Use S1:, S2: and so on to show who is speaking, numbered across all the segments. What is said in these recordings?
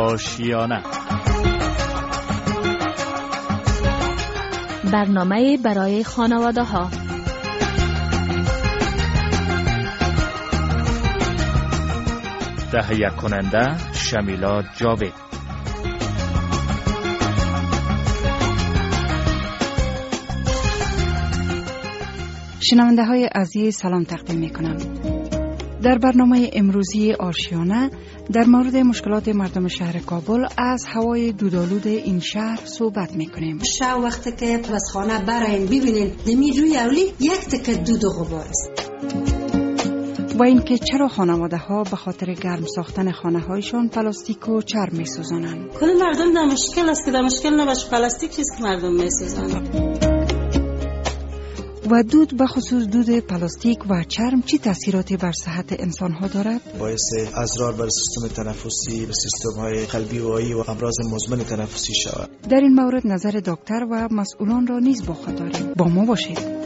S1: آشیانه.
S2: برنامه برای خانواده ها.
S1: تهیه کننده شمیلا جاوید.
S3: شنونده های عزیز سلام تقدیم می کنم. در برنامه امروزی آشیانه در مورد مشکلات مردم شهر کابل از هوای دودآلود این شهر صحبت می کنیم.
S4: شب وقتی که از خانه براین ببینین نمی روی اولی یک تکه دود و غبار است.
S3: و اینکه چرا خانواده ها به خاطر گرم ساختن خانه هایشان پلاستیک و چرم می سوزانند.
S4: کل مردم در مشکل است که در مشکل نباشه پلاستیک چیست که مردم می سوزانند.
S3: و دود به خصوص دود پلاستیک و چرم چی تاثیراتی بر صحت انسان ها دارد؟
S5: باعث اضرار بر سیستم تنفسی، به سیستم های قلبی و عایی و امراض مزمن تنفسی شود. در
S3: این مورد نظر دکتر و مسئولان را نیز با خود داریم. با ما باشید.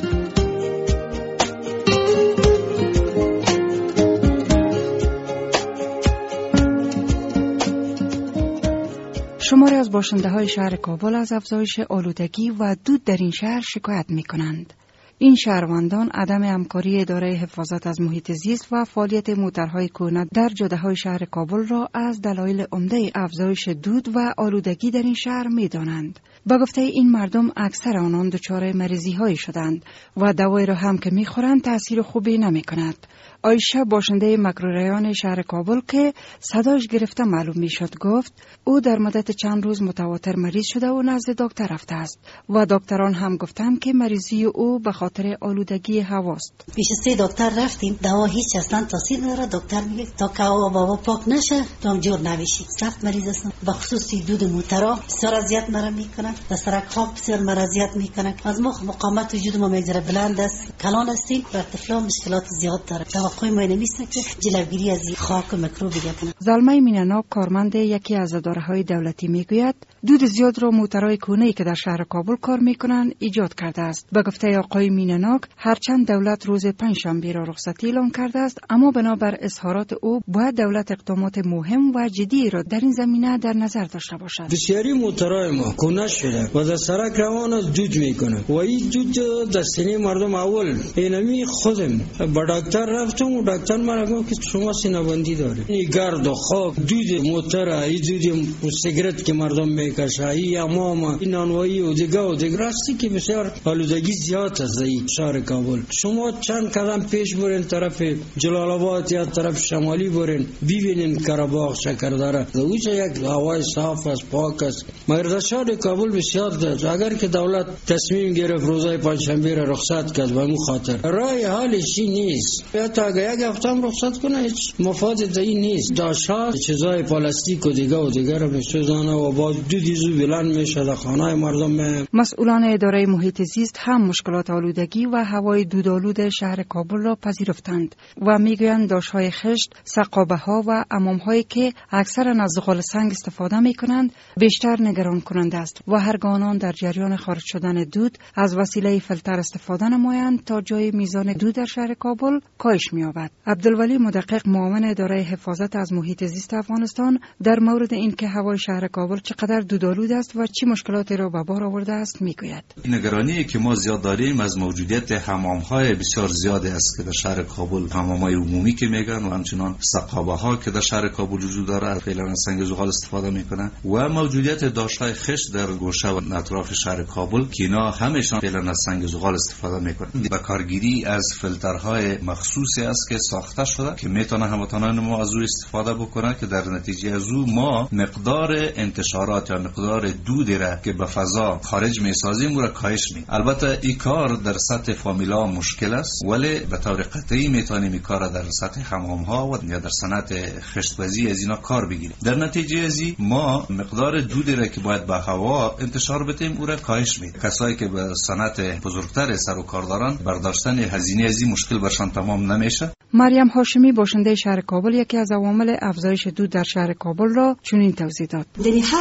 S3: شماری از باشنده های شهر کابل از افزایش آلودگی و دود در این شهر شکایت می کنند. این شهروندان عدم همکاری اداره حفاظت از محیط زیست و فعالیت موترهای کهنه در جاده‌های شهر کابل را از دلایل عمده افزایش دود و آلودگی در این شهر می دانند. با گفته این مردم اکثر آنان دچار مریضی‌هایی شدند و دوایی را هم که می‌خورند تأثیر خوبی نمی‌کند. عایشه باشنده مکروریان شهر کابل که صداش گرفته معلوم میشد گفت او در مدت چند روز متواتر مریض شده و نزد دکتر رفته است و دکتران هم گفتند که مریضی او به خاطر آلودگی هواست.
S4: پیش 3 دکتر رفتیم، دوا هیچ اصلا تاثیر نداره. دکتر میگه تا که هوا پاک نشه تو جور نمیشی. سخت مریض هستم. به خصوص دود موترها بسیار اذیت مرا میکنه. در سرک ها بسیار مرا اذیت میکنه. از مقاومت وجود ما میگذره بلند است. کلان هستیم و طفلا مشکلات زیاد داره. توقع ما نمیشه که جلوگیری از خاک و میکروب بگیرن.
S3: زلمه مینناب کارمند یکی از اداره‌های دولتی میگوید دود زیاد را موترهای کهنه‌ای که در شهر کابل کار میکنند ایجاد کرده است. به گفته آقای مینناک هرچند دولت روز پنجشنبه را رخصتی اعلام کرده است اما بنابر اظهارات او باید دولت اقدامات مهم و جدی را در این زمینه در نظر داشته باشد.
S6: بسیاری موترهای ما کهنه شده و در سرک روان از دود میکنه و این دود در سینه مردم اول اینمی خودم با دکتر رفتم و دکتر مرا گفت که شما سینه بندی دارید. این گرد و خاک دود موتر ای دود سیگرت که مردم میکشه ای امام این نانوایی و دیگه راستی که بسیار آلودگی زیاد است در شهر کابل. شما چند قدم پیش برین طرف جلال آباد یا طرف شمالی برین ببینین کرباغ شکردره اوچه یک هوای صاف است پاک است مگر در شهر کابل بسیار است. اگر که دولت تصمیم گرفت روزای پنجشنبه را رخصت کرد به اون خاطر رای حالش نیست یا تا یک هفته هم رخصت کنه هیچ مفاد دایی نیست. داشت چیزای پلاستیک و دیگه را بسوزانه و با دودی زو بلند میشه در خانه مردم.
S3: مسئولان اداره محیط زیست هم مشکلات آلودگی و هوای دودآلود شهر کابل را پذیرفتند و میگویند داشت‌های خشت، سقابه‌ها و حمام‌هایی که اکثرا از زغال سنگ استفاده میکنند بیشتر نگران کننده است و هرگاه آنان در جریان خارج شدن دود از وسیله فیلتر استفاده نمایند تا جای میزان دود در شهر کابل کاهش می‌یابد. عبدالولی مدقق معاون اداره حفاظت از محیط زیست افغانستان در مورد اینکه هوای شهر کابل چقدر دودآلود است و چه مشکلاتی را به بار آورده است میگوید.
S7: نگرانی که ما زیاد داریم از موجودیت حمام‌های بسیار زیادی است که در شهر کابل حمام‌های عمومی که میگن و همچنان سقابه‌ها که در شهر کابل وجود داره فعلا از سنگ زغال استفاده میکنن و موجودیت داشت‌های خشت در گوشه و اطراف شهر کابل که اینا همشون فعلا از سنگ زغال استفاده میکنن. با کارگیری از فیلترهای مخصوصی است که ساخته شده که میتونه هموطنان ما از او استفاده بکنن که در نتیجه از او ما مقدار انتشارات یا مقدار دودی را که به فضا خارج میسازیم را کاهش میدیم. البته این کار در سطح فامیلا مشکل است ولی به طور قطعی میتونیم این کار در سطح حمام‌ها و یا در صنعت خشت‌بازی از اینا کار بگیریم. در نتیجه از این ما مقدار دودی را که باید به هوا انتشار بدیم او را کاهش میدیم. کسایی که به صنعت بزرگتر سر و کار دارن برداشتن هزینه از این مشکل برشان تمام نمیشه.
S3: مریم هاشمی باشنده شهر کابل یکی از عوامل افزایش دود در شهر کابل را چنین توضیح داد.
S4: یعنی هر سرکی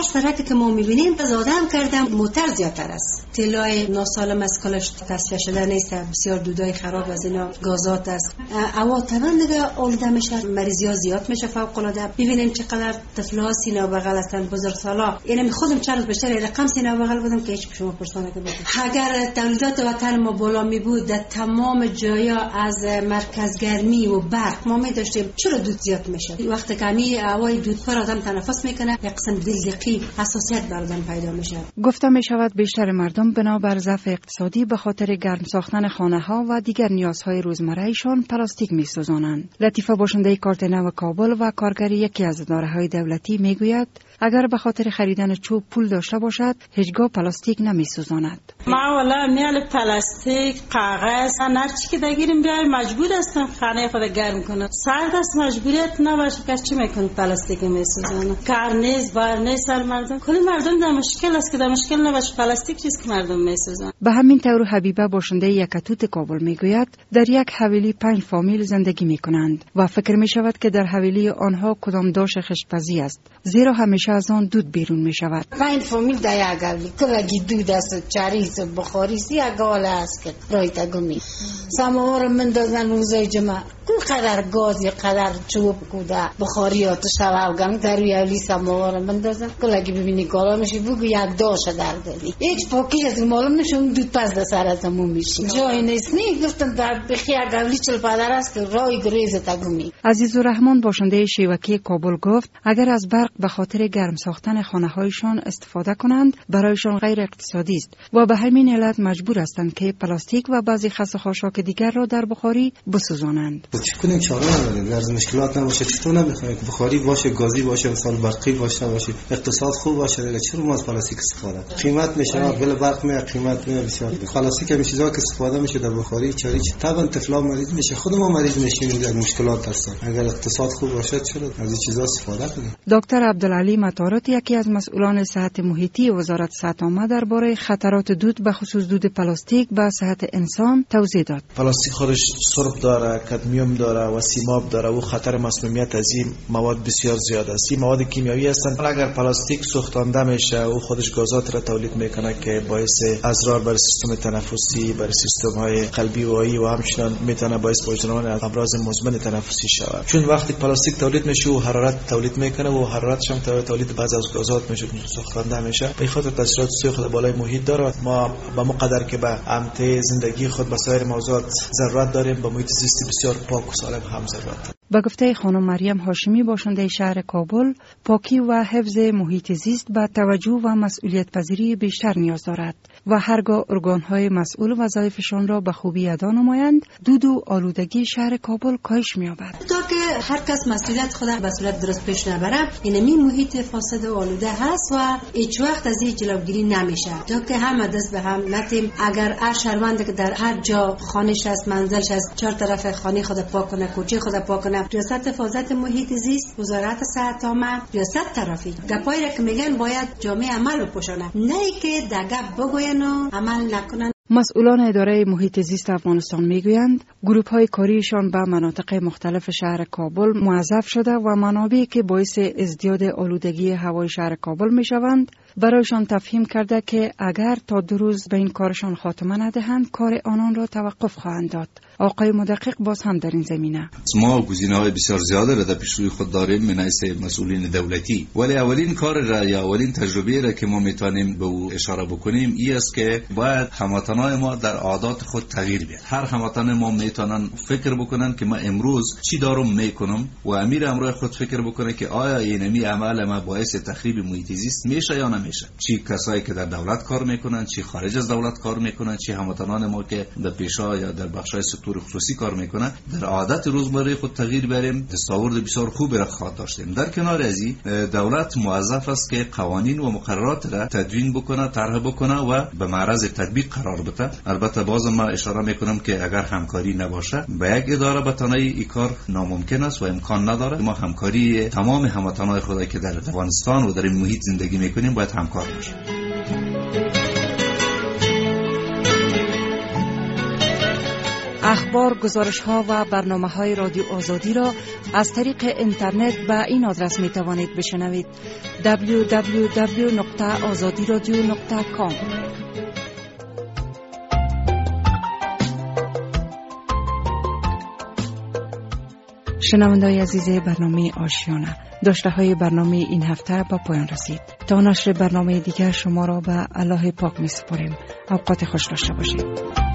S4: که ما میبینیم زاده هم کردم موتر زیادتر است. طلای ناسالم از کلش تصفیه شده نیست، بسیار دودای خراب از اینا گازات است. هوا طبعا دیگه آلوده میشه، مریضی‌ها زیاد میشه فوق العاده. ببینیم چقدر طفل‌ها سینه بغل هستن، بزرگسالا. یعنی خودم چند بیشتر رقم سینه بغل بودم که هیچ شما پرسانه که بود. اگر تولیدات وطن ما بالا می بود در تمام جایا از مرکز گرمی و برق ما می داشتیم، چرا دود زیاد میشه؟ وقتی که می هوای دود پر آدم تنفس میکنه یک قسم دلدقی حساسیت بر آدم پیدا میشه.
S3: گفته می شود بیشتر مردم بنابر ضعف اقتصادی به خاطر گرم ساختن خانه ها و دیگر نیازهای روزمره ایشان پلاستیک می سوزانند. لطیفه باشنده کارت نو کابل و کارگر یکی از اداره‌های دولتی می گوید اگر به خاطر خریدن چوب پول داشته باشد هیچگاه پلاستیک نمی سوزاند.
S8: ما والا میال پلاستیک، کاغذ، هر چی که دگیریم بیای مجبور هستم خانه خود گرم کنم. سرد است مجبوریت نباشه که چی میکنه پلاستیک میسوزانه. کار نیست، بار نیست سر مردم. کلی مردم در مشکل است که در مشکل نباشه پلاستیک چیست که مردم میسوزانه.
S3: به همین طور حبیبه باشنده یکتوت کابل میگوید در یک حویلی 5 فامیل زندگی میکنند و فکر میشود که در حویلی آنها کدام داش خشتپزی است، زیرا همیشه از آن دود بیرون میشود.
S9: 5 فامیل در یک حویلی کلگی دود است، چریز بخاری سی اگال است که رایت گمی سماوار من دادن روزای جمعه کو قدر گاز یا قدر چوب کوده بخاری آتش هوا گم در حویلی سماوار من دادن کلگی ببینی کالا میشه بگو یک داش در دادی هیچ پاکی از معلوم نشه اون دود پس در سر تموم میشه جای نیست نی گفتن در بخی یک حویلی 45 است که رای گریز تگمی.
S3: عزیزالرحمن باشنده شیوکی کابل گفت اگر از برق به خاطر گرم ساختن خانه هایشان استفاده کنند برایشان غیر اقتصادی است و به همین علت مجبور هستند که پلاستیک و بعضی خسخاشاک دیگر را در بخاری بسوزانند.
S10: چه کنیم چاره نداریم، در مشکلات نباشه چطور نمیخوایم که بخاری باشه، گازی باشه، مثلا برقی باشه، اقتصاد خوب باشه، دیگه چرا ما از پلاستیک استفاده؟ قیمت میشه بل برق میاد، قیمت میاد بسیار. پلاستیک همین چیزا که استفاده میشه در بخاری چاریچ طبعا طفلا مریض میشه، خود ما مریض میشیم، در مشکلات هستیم. اگر اقتصاد خوب باشه چرا از این چیزا استفاده کنیم؟
S3: دکتر عبدالعلی مطارات یکی از مسئولان صحت محیطی وزارت صحت عامه درباره خطرات دود به خصوص دود پلاستیک به صحت انسان توضیح داد.
S5: پلاستیک خودش سرب داره، کدمیوم داره و سیماب داره و خطر مسمومیت از این مواد بسیار زیاد است. این مواد کیمیایی هستند. اگر پلاستیک سوختانده میشه او خودش گازات را تولید میکنه که باعث اضرار بر سیستم تنفسی، بر سیستم های قلبی و عایی و همچنین میتونه باعث وجدان امراض مزمن تنفسی شود. چون وقتی پلاستیک تولید میشه و حرارت تولید میکنه و حرارتش هم تولید بعضی از گازات میشه سوختانده میشه. به خاطر تاثیرات سوی خود بالای محیط داره. ما با مقدر که به امته زندگی خود به سایر موضوعات ضرورت داریم به محیط زیستی بسیار پاک و سالم هم ضرورت داریم.
S3: به گفته خانم مریم هاشمی باشنده شهر کابل پاکی و حفظ محیط زیست به توجه و مسئولیت پذیری بیشتر نیاز دارد و هرگاه ارگان‌های مسئول وظایفشان را به خوبی ادا نمایند دود و آلودگی شهر کابل کاهش می‌یابد.
S4: تا که هر کس مسئولیت خود به صورت درست پیش نبره اینمی محیط فاسد و آلوده هست و هیچ وقت از این جلوگیری نمیشه. تا که همه دست به هم نتیم اگر هر شهروند که در هر جا خانه‌اش است منزلش است چهار طرف خانه خود پاک کنه، کوچه خود پاک کنه، ریاست حفاظت محیط زیست، وزارت صحت عامه، ریاست ترافیک گپایی را که میگن باید جامعه عمل بپوشانه، نه که دگپ بگوین و عمل نکنن.
S3: مسئولان اداره محیط زیست افغانستان میگویند گروه‌های کاریشان به مناطق مختلف شهر کابل موظف شده و منابعی که باعث ازدیاد آلودگی هوای شهر کابل میشوند برایشان تفهیم کرده که اگر تا 2 روز به این کارشان خاتمه ندهند کار آنان را توقف خواهند داد. آقای مدقق باز هم در این زمینه
S7: ما گزینه‌های بسیار زیاده را در پیش روی خود داریم من حیث مسئولین دولتی، ولی اولین کار را یا اولین تجربه را که ما میتونیم به او اشاره بکنیم این است که باید هموطنان ما در عادات خود تغییر بیارن. هر هموطن ما میتونن فکر بکنن که من امروز چی دارم میکنم و امیر امروز خود فکر بکنه که آیا اینمی عمل ما باعث تخریب محیط زیست میشه یا نمیشه. چی کسایی که در دولت کار میکنن، چی خارج از دولت کار میکنن، چی هموطنان ما که در پیشا یا در بخشای سکتور خصوصی کار میکنن، در عادت روزمره خود تغییر بریم دستاورد بسیار خوبی را خواهد داشتیم. در کنار از این دولت موظف است که قوانین و مقررات را تدوین بکنه، طرح بکنه و به معرض تطبیق قرار بده. البته باز ما اشاره میکنم که اگر همکاری نباشه به یک اداره به تنهایی این کار ناممکن است و امکان نداره. ما همکاری تمام هموطنان خود که در افغانستان و در این محیط زندگی میکنیم باید همکار باشیم.
S3: اخبار، گزارش‌ها و برنامه‌های رادیو آزادی را از طریق اینترنت به این آدرس می‌توانید بشنوید: www.azadiradio.com. شنونده‌های عزیز برنامه آشیانه، داشته‌های برنامه این هفته به پایان رسید. تا نشر برنامه دیگر شما را به الله پاک می‌سپاریم. اوقات خوش داشته باشید.